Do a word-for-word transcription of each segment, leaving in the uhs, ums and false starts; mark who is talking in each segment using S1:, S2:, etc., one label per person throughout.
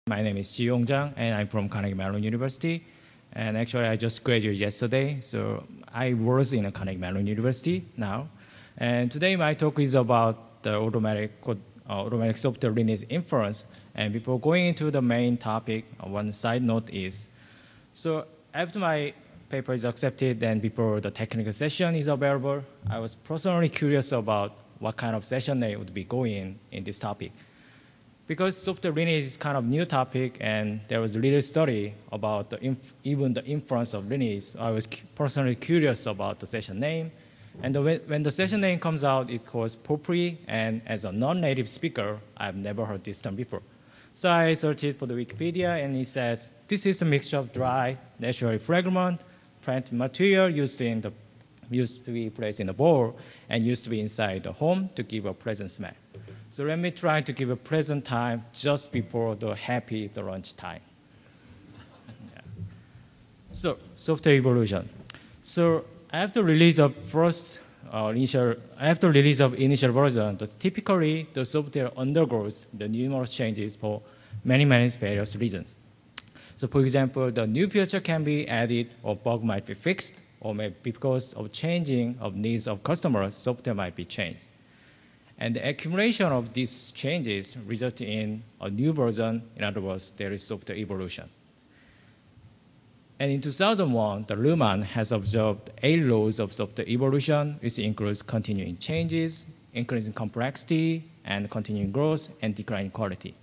S1: My name is Ji Yong Jang, and I'm from Carnegie Mellon University. And actually, I just graduated yesterday, so I was in a Carnegie Mellon University now. And today, my talk is about the automatic code, uh, automatic software lineage inference. And before going into the main topic, uh, one side note is, so after my paper is accepted and before the technical session is available, I was personally curious about what kind of session they would be going in this topic. Because software lineage is kind of new topic, and there was a little study about the inf even the inference of lineage. I was personally curious about the session name, and the, when the session name comes out, it calls Popri, and as a non-native speaker, I've never heard this term before. So I searched it for the Wikipedia, and it says this is a mixture of dry, naturally fragrant plant material used in the used to be placed in the bowl and used to be inside the home to give a pleasant smell. So let me try to give a pleasant time just before the happy the lunch time. Yeah. So software evolution. So after release of first uh, initial, after release of initial version, the, typically the software undergoes the numerous changes for many many various reasons. So for example, the new feature can be added or bug might be fixed, or maybe because of changing of needs of customers, software might be changed. And the accumulation of these changes result in a new version. In other words, there is software evolution. And in two thousand one, the Luhmann has observed eight laws of software evolution, which includes continuing changes, increasing complexity, and continuing growth, and declining quality.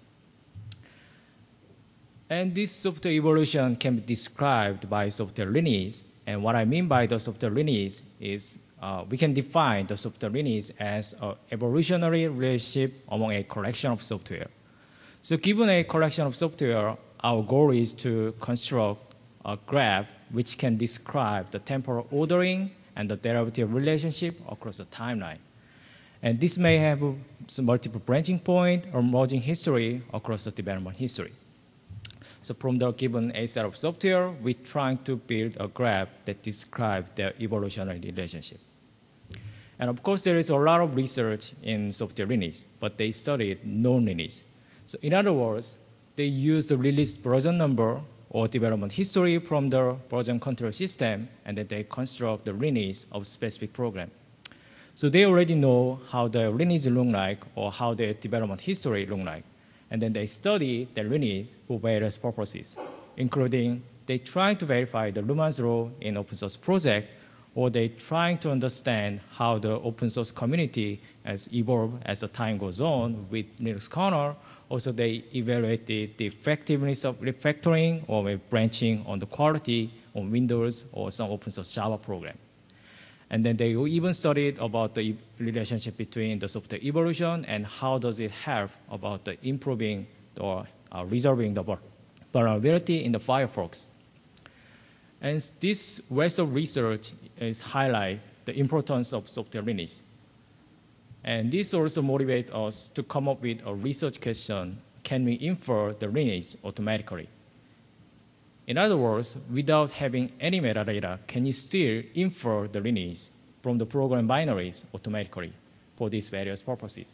S1: And this software evolution can be described by software lineage. And what I mean by the software lineage is uh, we can define the software lineage as an evolutionary relationship among a collection of software. So given a collection of software, our goal is to construct a graph which can describe the temporal ordering and the derivative relationship across the timeline. And this may have some multiple branching point or merging history across the development history. So from the given a set of software, we're trying to build a graph that describes their evolutionary relationship. And of course, there is a lot of research in software lineage, but they studied non-lineage. So in other words, they use the release version number or development history from the version control system, and then they construct the lineage of specific program. So they already know how the lineage look like or how the development history look like. And then they study the lineage for various purposes, including they trying to verify the Luhmann's role in open source project, or they trying to understand how the open source community has evolved as the time goes on with Linux kernel. Also, they evaluated the effectiveness of refactoring or branching on the quality on Windows or some open source Java program. And then they even studied about the relationship between the software evolution and how does it help about the improving or uh, resolving the vulnerability in the Firefox. And this wealth of research is highlight the importance of software lineage. And this also motivates us to come up with a research question: can we infer the lineage automatically? In other words, without having any metadata, can you still infer the lineage from the program binaries automatically for these various purposes?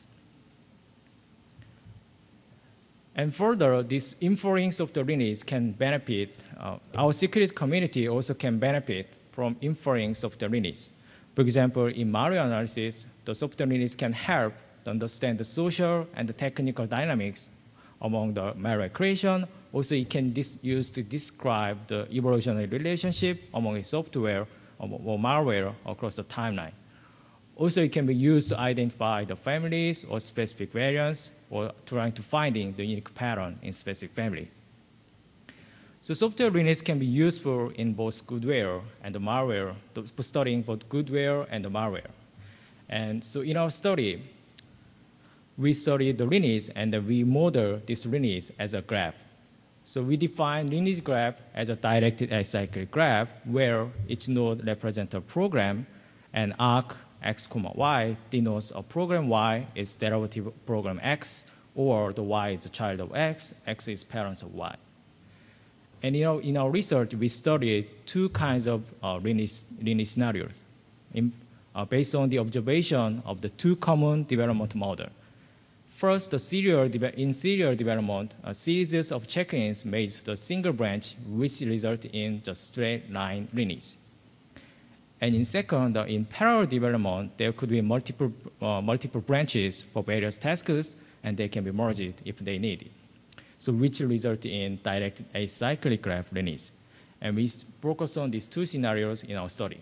S1: And further, this inferring software lineage can benefit, uh, our security community also can benefit from inferring software lineage. For example, in malware analysis, the software lineage can help to understand the social and the technical dynamics among the malware creation. Also, it can be used to describe the evolutionary relationship among a software or malware across the timeline. Also, it can be used to identify the families or specific variants or trying to finding the unique pattern in specific family. So software lineage can be useful in both goodware and the malware, for studying both goodware and the malware. And so in our study, we studied the lineage and then we model this lineage as a graph. So we define lineage graph as a directed acyclic graph where each node represents a program, and arc x comma y denotes a program y is derivative of program x, or the y is a child of x, x is parents of y. And you know, in our research, we studied two kinds of uh, lineage, lineage scenarios in, uh, based on the observation of the two common development models. First, the serial in serial development, a series of check-ins made to the single branch, which result in the straight line lineage. And in second, uh, in parallel development, there could be multiple, uh, multiple branches for various tasks, and they can be merged if they need it. So which result in direct acyclic graph lineage. And we focus on these two scenarios in our study.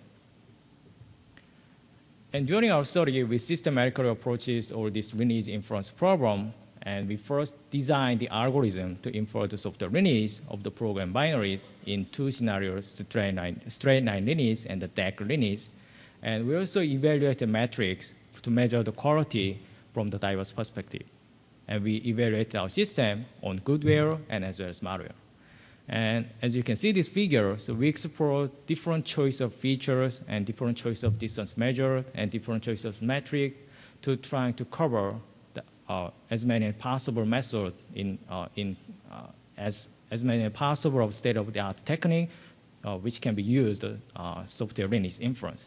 S1: And during our study, we systematically approached all this lineage inference problem, and we first designed the algorithm to infer the software lineage of the program binaries in two scenarios, straight line, straight line lineage and the D E C lineage. And we also evaluated metrics to measure the quality from the diverse perspective. And we evaluated our system on goodware and as well as malware. And as you can see this figure, so we explore different choice of features and different choice of distance measured and different choice of metric to trying to cover the, uh, as many as possible methods in, uh, in uh, as, as many as possible of state-of-the-art technique uh, which can be used uh, software lineage inference.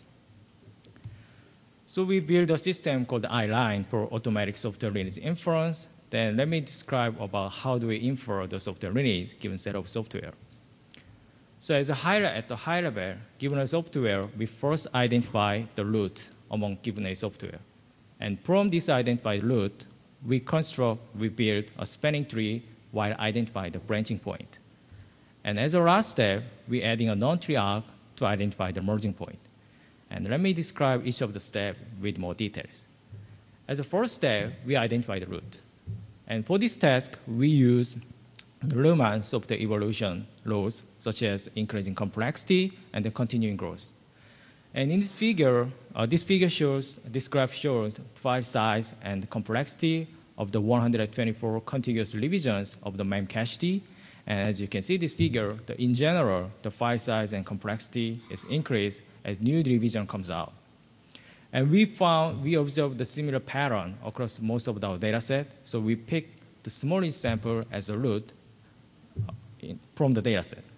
S1: So we built a system called I-Line for automatic software lineage inference. Then let me describe about how do we infer the software lineage given set of software. So as a high, at the high level, given a software, we first identify the root among given a software. And from this identified root, we construct, we build a spanning tree while identify the branching point. And as a last step, we're adding a non-tree arc to identify the merging point. And let me describe each of the steps with more details. As a first step, we identify the root. And for this task, we use the Luhmann software evolution laws, such as increasing complexity and the continuing growth. And in this figure, uh, this figure shows, this graph shows file size and complexity of the one hundred twenty-four contiguous revisions of the memcached. And as you can see this figure, the, in general, the file size and complexity is increased as new revision comes out. And we found, we observed the similar pattern across most of our data set. So we picked the smallest sample as a root in, from the data set.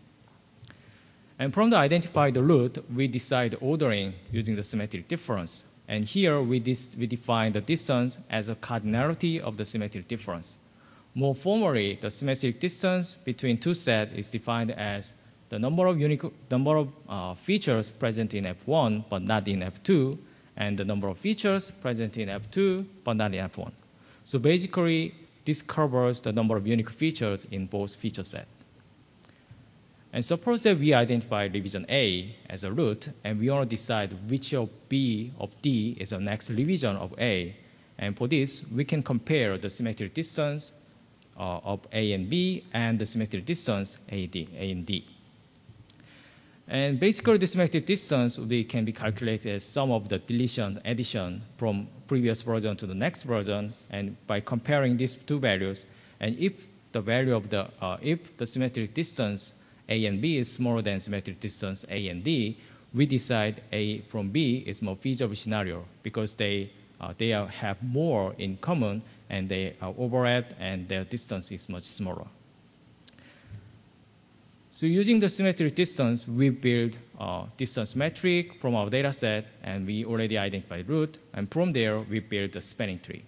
S1: And from the identified root, we decide ordering using the symmetric difference. And here we, dis we define the distance as a cardinality of the symmetric difference. More formally, the symmetric distance between two sets is defined as the number of, unique, number of uh, features present in F one but not in F two, and the number of features present in F two, but not in F one. So basically, this covers the number of unique features in both feature sets. And suppose that we identify revision A as a root, and we want to decide which of B of D is the next revision of A. And for this, we can compare the symmetric distance uh, of A and B and the symmetric distance A, D, A and D. And basically, the symmetric distance we can be calculated as sum of the deletion, addition from previous version to the next version, and by comparing these two values, and if the value of the, uh, if the symmetric distance A and B is smaller than symmetric distance A and D, we decide A from B is more feasible scenario because they, uh, they are, have more in common and they are overlap and their distance is much smaller. So using the symmetric distance, we build a distance metric from our data set, and we already identified root, and from there, we build a spanning tree.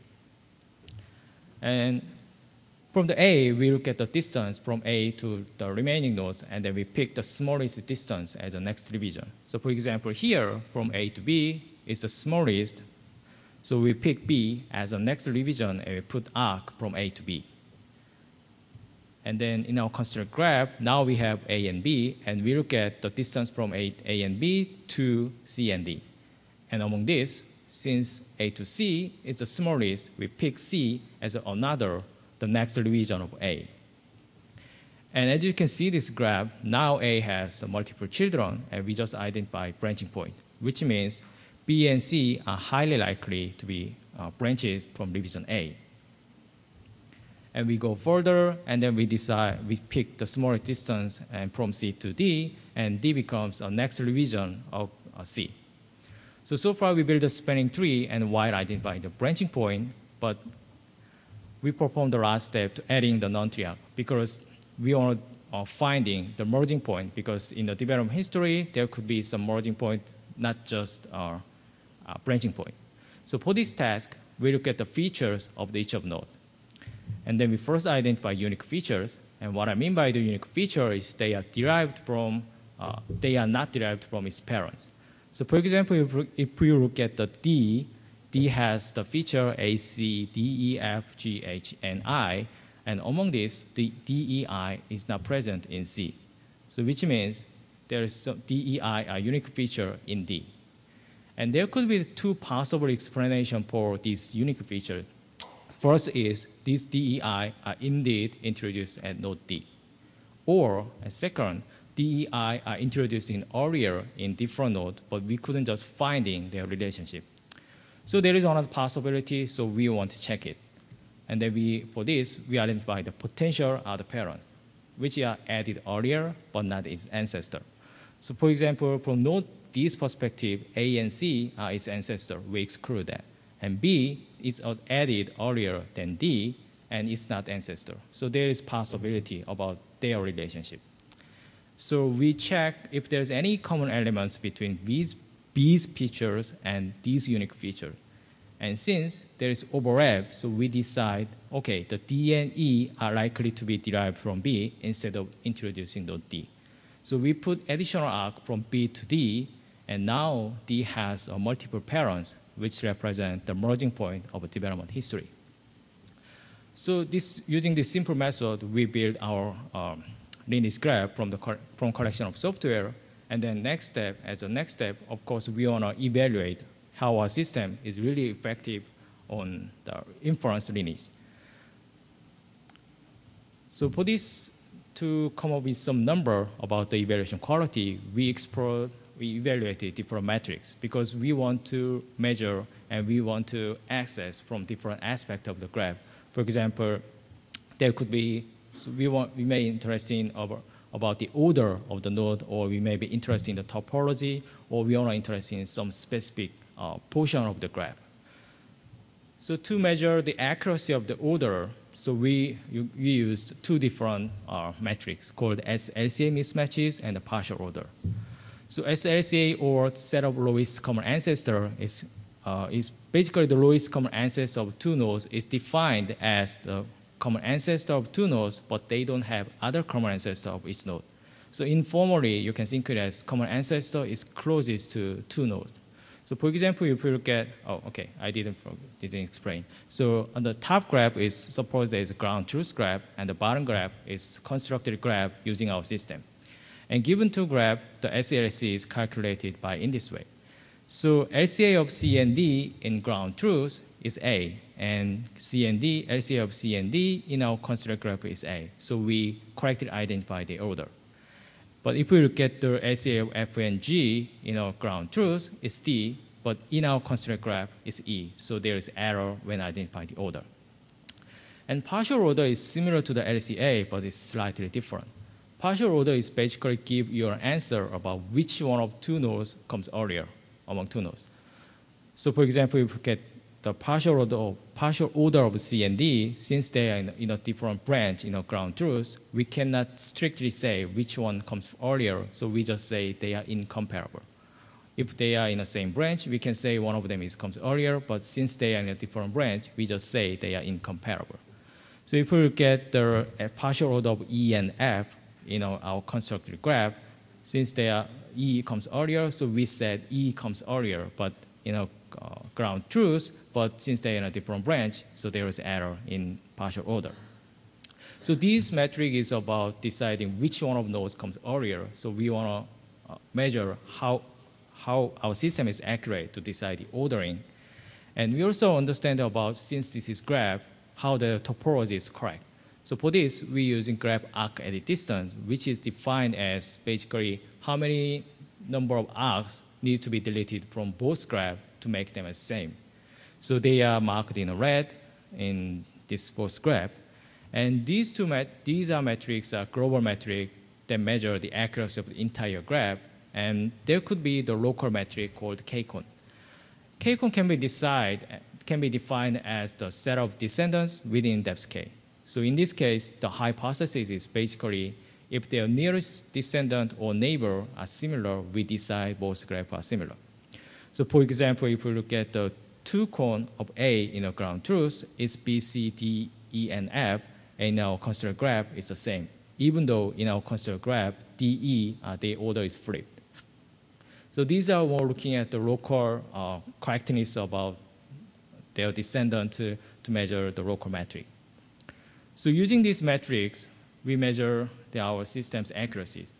S1: And from the A, we look at the distance from A to the remaining nodes, and then we pick the smallest distance as the next revision. So for example, here, from A to B is the smallest, so we pick B as the next revision, and we put arc from A to B. And then in our construct graph, now we have A and B, and we look at the distance from A, A and B to C and D. And among this, since A to C is the smallest, we pick C as another, the next revision of A. And as you can see this graph, now A has multiple children, and we just identify branching point, which means B and C are highly likely to be uh, branches from revision A. And we go further, and then we decide, we pick the smallest distance and from C to D, and D becomes a next revision of uh, C. So, so far we built a spanning tree and while identifying the branching point, but we perform the last step to adding the non-tree arc because we are uh, finding the merging point because in the development history, there could be some merging point, not just uh, uh, branching point. So for this task, we look at the features of each of node. And then we first identify unique features. And what I mean by the unique feature is they are derived from, uh, they are not derived from its parents. So for example, if, if we look at the D, D has the feature A, C, D, E, F, G, H, and I. And among these, the D, E, I is not present in C. So which means there is some D, E, I, a unique feature in D. And there could be two possible explanations for this unique feature. First is these D, E, I are indeed introduced at node D. Or, and second, D, E, I are introduced in earlier in different node, but we couldn't just finding their relationship. So there is another possibility, so we want to check it. And then we, for this, we identify the potential other parents, which are added earlier, but not its ancestor. So for example, from node D's perspective, A and C are its ancestor. We exclude that. And B is added earlier than D, and it's not ancestor. So there is possibility about their relationship. So we check if there's any common elements between these B's features and these unique features. And since there is overlap, so we decide, okay, the D and E are likely to be derived from B instead of introducing the D. So we put additional arc from B to D, and now D has uh, multiple parents, which represent the merging point of a development history. So this, using this simple method, we build our um, lineage graph from the from collection of software. And then next step, as a next step, of course, we want to evaluate how our system is really effective on the inference lineage. So for this, to come up with some number about the evaluation quality, we explore, we evaluated different metrics because we want to measure and we want to access from different aspects of the graph. For example, there could be, so we, want, we may be interested in about, about the order of the node, or we may be interested in the topology, or we are interested in some specific uh, portion of the graph. So to measure the accuracy of the order, so we, we used two different uh, metrics called S L C A mismatches and the partial order. So S L C A, or set of lowest common ancestor, is, uh, is basically the lowest common ancestor of two nodes is defined as the common ancestor of two nodes, but they don't have other common ancestor of each node. So informally, you can think it as common ancestor is closest to two nodes. So for example, if you look at, oh, okay, I didn't, didn't explain. So on the top graph is, suppose there is a ground truth graph, and the bottom graph is constructed graph using our system. And given two graph, the S L C is calculated by in this way. So L C A of C and D in ground truth is A, and C and D, L C A of C and D in our constructed graph is A. So we correctly identify the order. But if we look at the L C A of F and G in our ground truth, it's D, but in our constructed graph, it's E. So there is error when identifying the order. And partial order is similar to the L C A, but it's slightly different. Partial order is basically give your answer about which one of two nodes comes earlier among two nodes. So for example, if you look at the partial order of, partial order of C and D, since they are in, in a different branch in a ground truth, we cannot strictly say which one comes earlier, so we just say they are incomparable. If they are in the same branch, we can say one of them is comes earlier, but since they are in a different branch, we just say they are incomparable. So if we look at the uh, partial order of E and F, you know, our constructed graph, since they are, E comes earlier, so we said E comes earlier, but you know, uh, ground truth, but since they're in a different branch, so there is error in partial order. So this metric is about deciding which one of those comes earlier. So we want to uh, measure how, how our system is accurate to decide the ordering. And we also understand about, since this is graph, how the topology is correct. So for this, we're using graph arc edit distance, which is defined as basically how many number of arcs need to be deleted from both graphs to make them the same. So they are marked in red in this both graph. And these two met these are metrics, are global metric that measure the accuracy of the entire graph. And there could be the local metric called K-con. K-con can be decide, can be defined as the set of descendants within depth K. So in this case, the hypothesis is basically if their nearest descendant or neighbor are similar, we decide both graphs are similar. So for example, if we look at the two cone of A in a ground truth, it's B, C, D, E, and F, and in our constructed graph, it's the same. Even though in our constructed graph, D, E, uh, the order is flipped. So these are more looking at the local uh, correctness about their descendant to, to measure the local metric. So using these metrics, we measure the, our system's accuracies.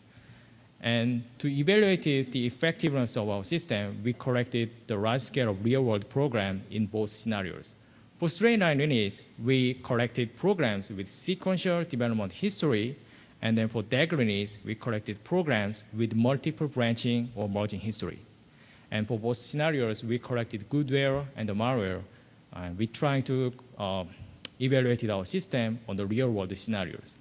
S1: And to evaluate the effectiveness of our system, we collected the large scale of real-world program in both scenarios. For straight line lineage, we collected programs with sequential development history, and then for D E G lineage, we collected programs with multiple branching or merging history. And for both scenarios, we collected goodware and the malware, and we tried to uh, evaluate our system on the real-world scenarios.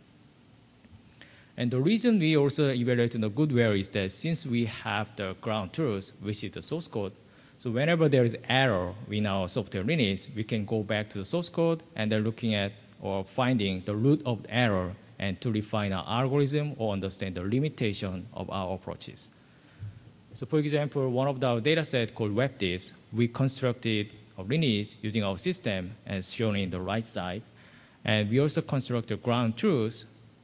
S1: And the reason we also evaluated the goodware is that since we have the ground truth, which is the source code, so whenever there is error in our software lineage, we can go back to the source code and then looking at or finding the root of the error and to refine our algorithm or understand the limitation of our approaches. So for example, one of our data set called WebDis, we constructed a lineage using our system as shown in the right side. And we also constructed ground truth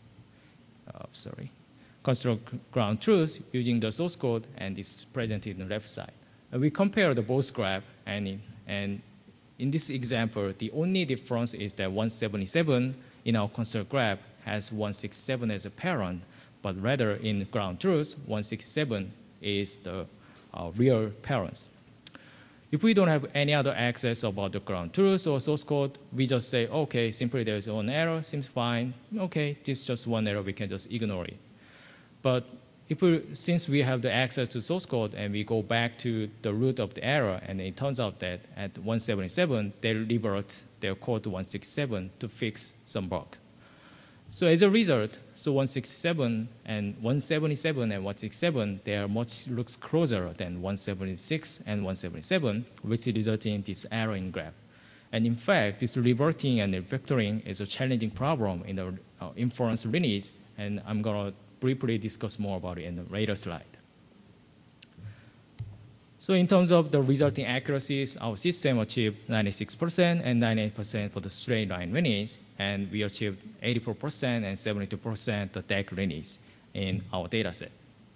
S1: Uh, sorry, construct ground truth using the source code, and it's presented on the left side. And we compare the both graph, and in, and in this example, the only difference is that one seventy-seven in our construct graph has one sixty-seven as a parent, but rather in ground truth, one sixty-seven is the uh, real parents. If we don't have any other access about the ground truth or source code, we just say, okay, simply there's one error, seems fine. Okay, this is just one error, we can just ignore it. But if we, since we have the access to source code and we go back to the root of the error, and it turns out that at one seventy-seven, they revert their code to one sixty-seven to fix some bug. So as a result, so one sixty-seven and one seventy-seven and one sixty-seven, they are much looks closer than one seventy-six and one seventy-seven, which results in this error in graph. And in fact, this reverting and refactoring is a challenging problem in the uh, inference lineage, and I'm going to briefly discuss more about it in the later slide. So in terms of the resulting accuracies, our system achieved ninety-six percent and ninety-eight percent for the straight line lineage, and we achieved eighty-four percent and seventy-two percent the D E G lineage in our data set.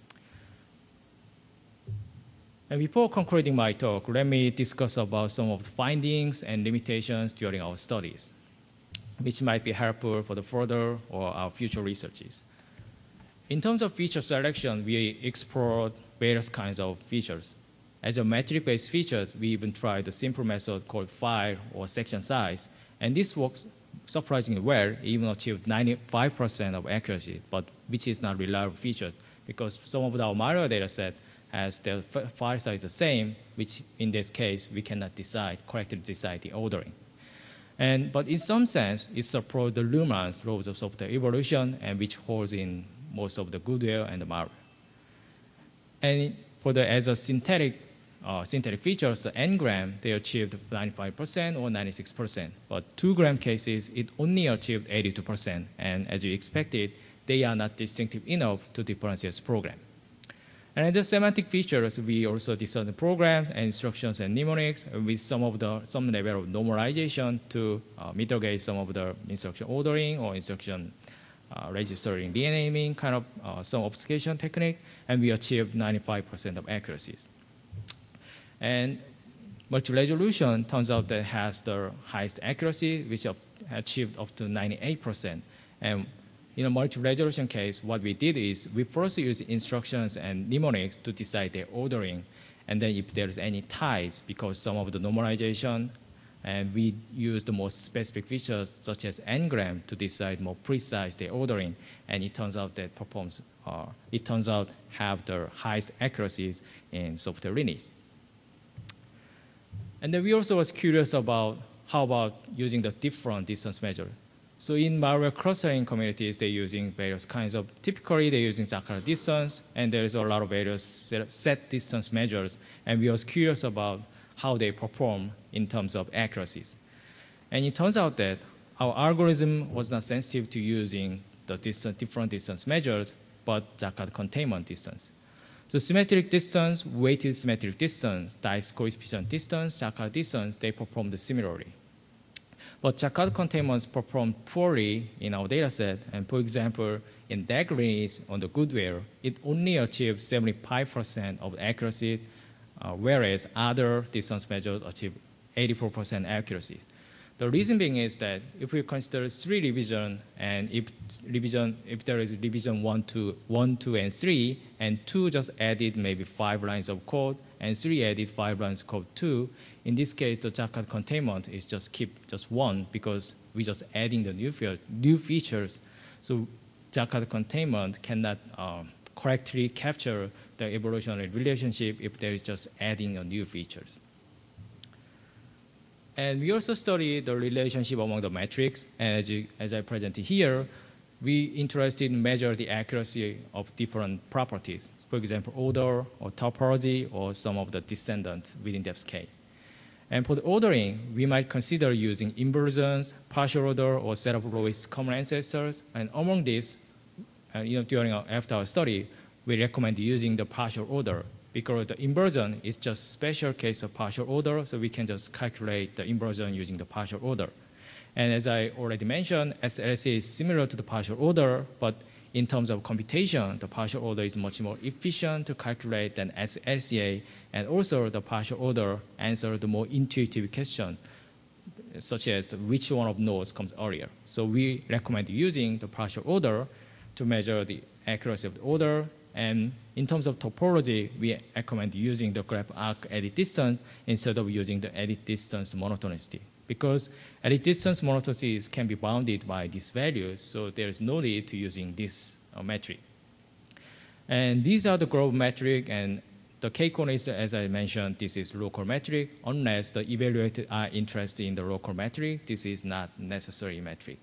S1: And before concluding my talk, let me discuss about some of the findings and limitations during our studies, which might be helpful for the further or our future researches. In terms of feature selection, we explored various kinds of features. As a metric-based features, we even tried a simple method called file or section size, and this works surprisingly well, even achieved ninety-five percent of accuracy, but which is not reliable feature because some of our malware data set has the file size the same, which in this case, we cannot decide, correctly decide the ordering. And, but in some sense, it supports the Luhmann's laws of software evolution, and which holds in most of the goodware and the malware. And for the, as a synthetic Uh, synthetic features, the N-gram, they achieved ninety-five percent or ninety-six percent. But two-gram cases, it only achieved eighty-two percent. And as you expected, they are not distinctive enough to differentiate program. And as the semantic features, we also discussed the programs and instructions and mnemonics with some of the some level of normalization to uh, mitigate some of the instruction ordering or instruction uh, registering renaming kind of uh, some obfuscation technique, and we achieved ninety-five percent of accuracies. And multi-resolution turns out that has the highest accuracy, which achieved up to ninety-eight percent. And in a multi-resolution case, what we did is we first used instructions and mnemonics to decide their ordering. And then if there's any ties, because some of the normalization, and we use the most specific features such as N-gram to decide more precise their ordering. And it turns out that performs, uh, it turns out have the highest accuracies in software lineage. And then we also was curious about how about using the different distance measure. So in malware clustering communities, they're using various kinds of, typically they're using Jakarta distance, and there's a lot of various set distance measures. And we was curious about how they perform in terms of accuracies. And it turns out that our algorithm was not sensitive to using the distance, different distance measures, but Jakarta containment distance. So symmetric distance, weighted symmetric distance, dice coefficient distance, Jakarta distance, they performed similarly. But Jakarta containments perform poorly in our data set. And for example, in D A G lineage on the Goodwear, it only achieves seventy-five percent of accuracy, uh, whereas other distance measures achieve eighty-four percent accuracy. The reason being is that if we consider three revision, and if revision, if there is revision one, two, one, two, and three, and two just added maybe five lines of code, and three added five lines of code two, in this case, the Jakarta containment is just keep just one because we just adding the new, fe new features. So Jakarta containment cannot um, correctly capture the evolutionary relationship if there is just adding a new features. And we also study the relationship among the metrics. And as, you, as I presented here, we interested in measure the accuracy of different properties. For example, order or topology or some of the descendants within depth K. And for the ordering, we might consider using inversions, partial order, or set of lowest common ancestors. And among these, uh, you know, during our, after our study, we recommend using the partial order because the inversion is just special case of partial order, so we can just calculate the inversion using the partial order. And as I already mentioned, S L C A is similar to the partial order, but in terms of computation, the partial order is much more efficient to calculate than S L C A, and also the partial order answers the more intuitive question, such as which one of nodes comes earlier. So we recommend using the partial order to measure the accuracy of the order. And in terms of topology, we recommend using the graph arc edit distance instead of using the edit distance monotonicity, because edit distance monotonicity can be bounded by these values, so there is no need to using this uh, metric. And these are the global metric, and the K-coordinates, as I mentioned, this is local metric. Unless the evaluated are interested in the local metric, this is not necessary metric.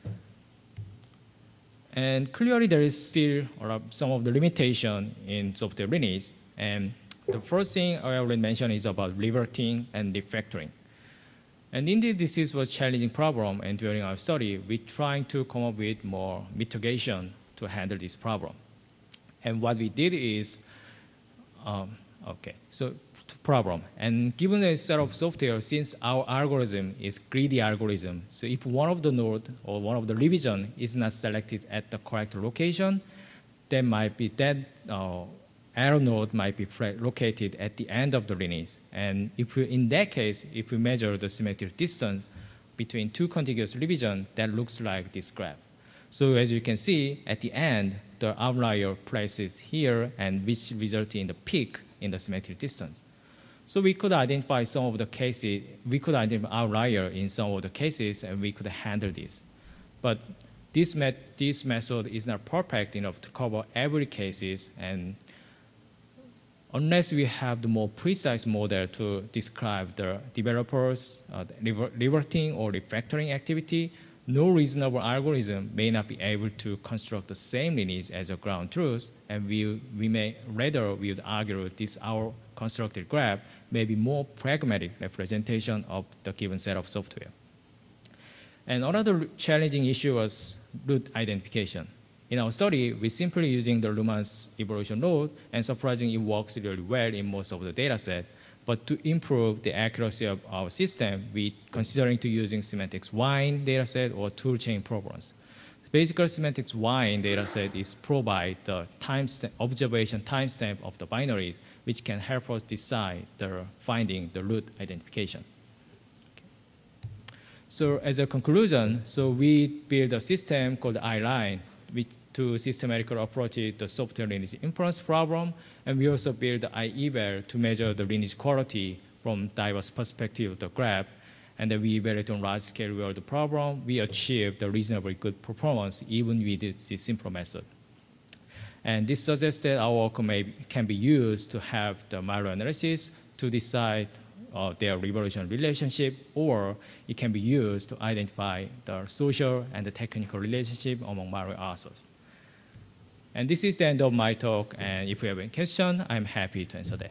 S1: And clearly, there is still some of the limitation in software lineage. And the first thing I already mentioned is about reverting and refactoring. And indeed, this is a challenging problem. And during our study, we're trying to come up with more mitigation to handle this problem. And what we did is, um, okay, so problem. And given a set of software, since our algorithm is greedy algorithm, so if one of the node or one of the revision is not selected at the correct location, then might be that uh, error node might be located at the end of the lineage. And if we, in that case, if we measure the symmetric distance between two contiguous revisions, that looks like this graph. So as you can see, at the end, the outlier places here, and which result in the peak in the symmetric distance. So we could identify some of the cases, we could identify outlier in some of the cases, and we could handle this. But this, met, this method is not perfect enough to cover every cases, and unless we have the more precise model to describe the developers, uh, the reverting or refactoring activity, no reasonable algorithm may not be able to construct the same lineage as a ground truth, and we, we may rather we would argue this our constructed graph may be more pragmatic representation of the given set of software. And another challenging issue was root identification. In our study, we're simply using the Luhmann's evolution node, and surprisingly, it works really well in most of the data set. But to improve the accuracy of our system, we're considering to using semantics wine dataset or toolchain programs. Basically, semantics wine dataset is provide the timestamp, observation timestamp of the binaries, which can help us decide the finding the root identification. Okay. So as a conclusion, so we build a system called I-Line, which to systematically approach the software lineage inference problem, and we also build the I-eval to measure the lineage quality from diverse perspective of the graph, and then we evaluate on large scale world problem. We achieve the reasonably good performance even with this simple method. And this suggests that our work may, can be used to have the malware analysis to decide uh, their revolution relationship, or it can be used to identify the social and the technical relationship among malware authors. And this is the end of my talk, and if you have any question, I'm happy to answer that.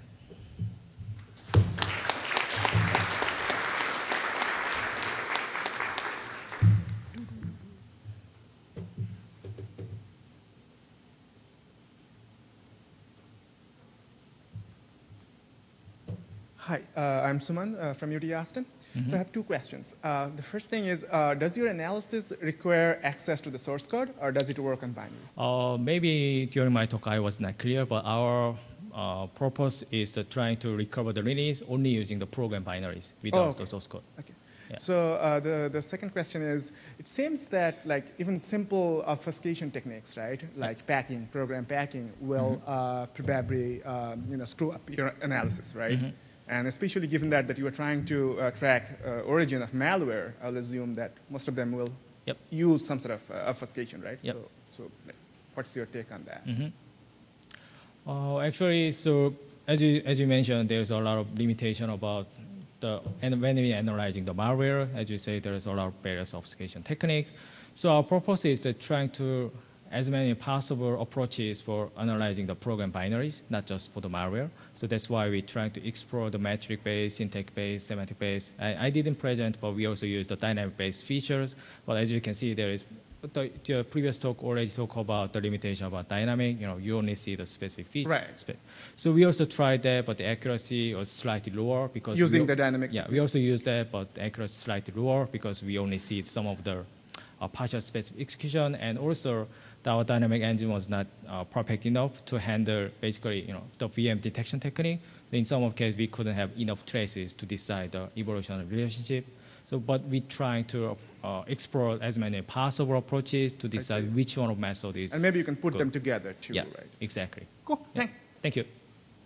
S2: Hi, uh, I'm Suman uh, from U T Austin. Mm-hmm. So I have two questions. Uh, the first thing is, uh, does your analysis require access to the source code, or does it work on binary?
S1: Uh, maybe during my talk I was not clear, but our uh, purpose is to trying to recover the lineage only using the program binaries without
S2: oh, okay.
S1: the source code.
S2: Okay.
S1: Yeah.
S2: So uh, the, the second question is, it seems that like even simple obfuscation techniques, right, like yeah. packing, program packing, will mm-hmm. uh, probably um, you know, screw up your analysis, right? Mm-hmm. And especially given that, that you are trying to uh, track uh, origin of malware, I'll assume that most of them will
S1: yep.
S2: use some sort of uh, obfuscation, right?
S1: Yep.
S2: So, so like, what's your take on that?
S1: Mm-hmm. uh, actually, so as you, as you mentioned, there's a lot of limitation about the, and when we're analyzing the malware, as you say, there's a lot of various obfuscation techniques. So our purpose is to trying to as many possible approaches for analyzing the program binaries, not just for the malware. So that's why we try to explore the metric-based, syntax-based, semantic-based. I, I didn't present, but we also use the dynamic-based features. But as you can see, there is the, the previous talk already talked about the limitation about dynamic. You know, you only see the specific feature.
S2: Right.
S1: So we also tried that, but the accuracy was slightly lower because
S2: using
S1: we,
S2: the dynamic.
S1: Yeah, we also use that, but the accuracy slightly lower because we only see some of the uh, partial specific execution, and also our dynamic engine was not uh, perfect enough to handle basically, you know, the V M detection technique. In some of cases, we couldn't have enough traces to decide the evolutionary relationship. So, but we trying to uh, explore as many possible approaches to decide which one of method is.
S2: And maybe you can put
S1: good.
S2: them together too,
S1: yeah,
S2: right?
S1: Exactly.
S2: Cool.
S1: Yeah.
S2: Thanks.
S1: Thank you.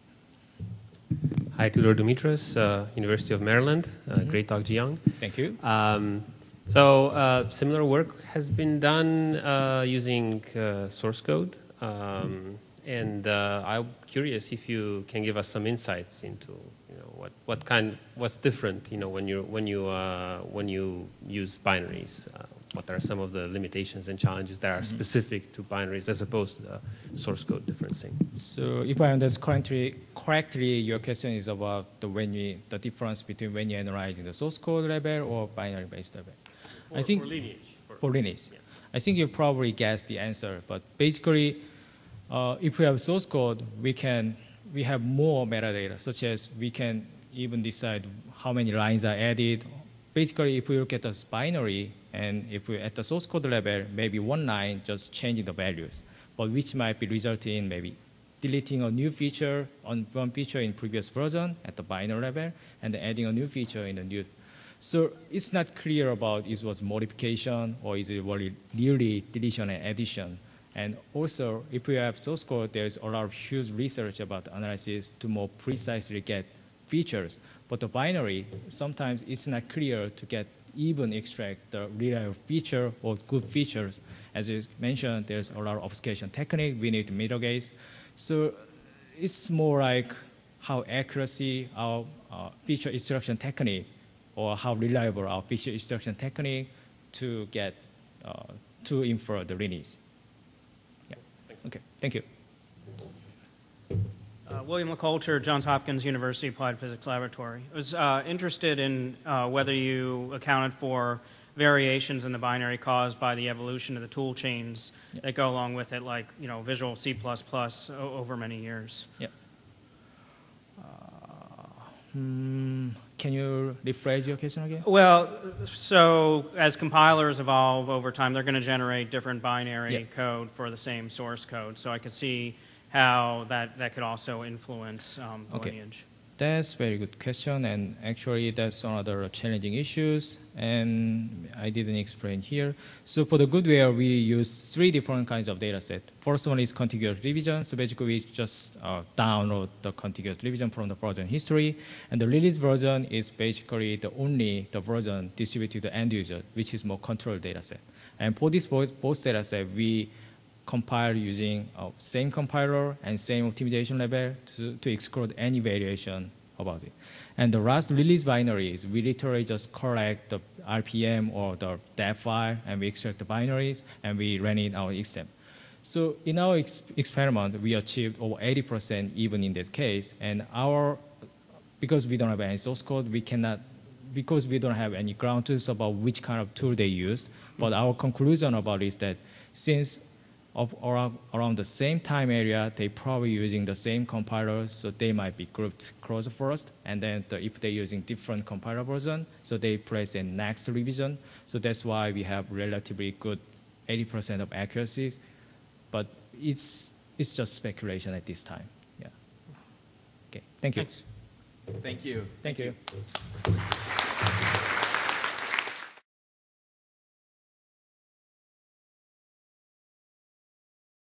S3: Hi, Tudor Dumitros, uh, University of Maryland. Uh, mm-hmm. Great talk, Jiyoung.
S1: Thank you.
S3: Um, So uh, similar work has been done uh, using uh, source code, um, and uh, I'm curious if you can give us some insights into, you know, what what kind, what's different, you know, when you when you uh, when you use binaries. Uh, what are some of the limitations and challenges that are mm-hmm. specific to binaries as opposed to the source code differencing?
S1: So if I understand correctly, correctly, your question is about the when you, the difference between when you're analyzing the source code level or binary-based level.
S3: For,
S1: I think
S3: for lineage. For,
S1: for lineage.
S3: Yeah.
S1: I think you probably guessed the answer, but basically, uh, if we have source code, we can we have more metadata, such as we can even decide how many lines are added. Basically, if we look at this binary, and if we at the source code level, maybe one line just changing the values, but which might be resulting in maybe deleting a new feature on one feature in previous version at the binary level, and then adding a new feature in the new. So it's not clear about is it was modification or is it really, really deletion and addition. And also, if we have source code, there's a lot of huge research about the analysis to more precisely get features. But the binary, sometimes it's not clear to get even extract the real feature or good features. As you mentioned, there's a lot of obfuscation technique. We need to mitigate. So it's more like how accuracy our uh, feature extraction technique or how reliable our feature extraction technique to get, uh, to infer the lineage. Yeah. Thanks. Okay, thank you.
S4: Uh, William LaCoulter, Johns Hopkins University Applied Physics Laboratory. I was uh, interested in uh, whether you accounted for variations in the binary caused by the evolution of the tool chains yeah. that go along with it, like, you know, Visual C plus plus over many years.
S1: Yeah. Uh, hmm. Can you rephrase your question again?
S4: Well, so as compilers evolve over time, they're going to generate different binary yeah. code for the same source code. So I could see how that, that could also influence um, the
S1: okay.
S4: lineage.
S1: That's a very good question, and actually that's another challenging issues, and I didn't explain here. So for the Goodware, we use three different kinds of data set. First one is contiguous revision. So basically we just uh, download the contiguous revision from the version history, and the release version is basically the only the version distributed to the end user, which is more controlled data set. And for this both, both data set, we compile using uh, same compiler and same optimization level to, to exclude any variation about it. And the last release binaries, we literally just collect the R P M or the D A V file, and we extract the binaries, and we run it our exam. So in our ex experiment, we achieved over eighty percent even in this case. And our, because we don't have any source code, we cannot, because we don't have any ground truth about which kind of tool they used, but our conclusion about it is that since of around, around the same time area, they probably using the same compilers, so they might be grouped closer first, and then the, if they're using different compiler version, so they place a next revision. So that's why we have relatively good eighty percent of accuracies, but it's, it's just speculation at this time. Yeah. Okay, thank you.
S4: Thanks.
S5: Thank you.
S1: Thank you.